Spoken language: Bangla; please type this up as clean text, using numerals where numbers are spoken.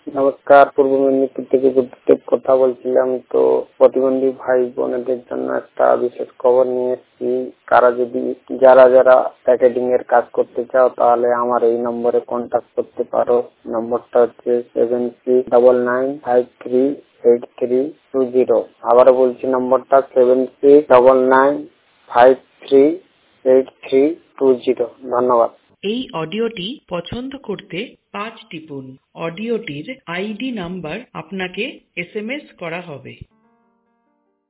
নমস্কার, পূর্ব মেদিনীপুর থেকে বুদ্ধদেব কথা বলছিলাম। তো প্রতিবন্ধী ভাই বোনেদের জন্য একটা বিশেষ খবর নিয়ে এসেছি। যারা প্যাকেটিং এর কাজ করতে চাও তাহলে আমার এই নম্বরে কন্ট্যাক্ট করতে পারো। নম্বরটা হচ্ছে 7699538320। আবারও বলছি, নম্বরটা 7699538320। ধন্যবাদ। এই অডিওটি পছন্দ করতে 5 টিপুন। অডিওটির আইডি নাম্বার আপনাকে SMS করা হবে।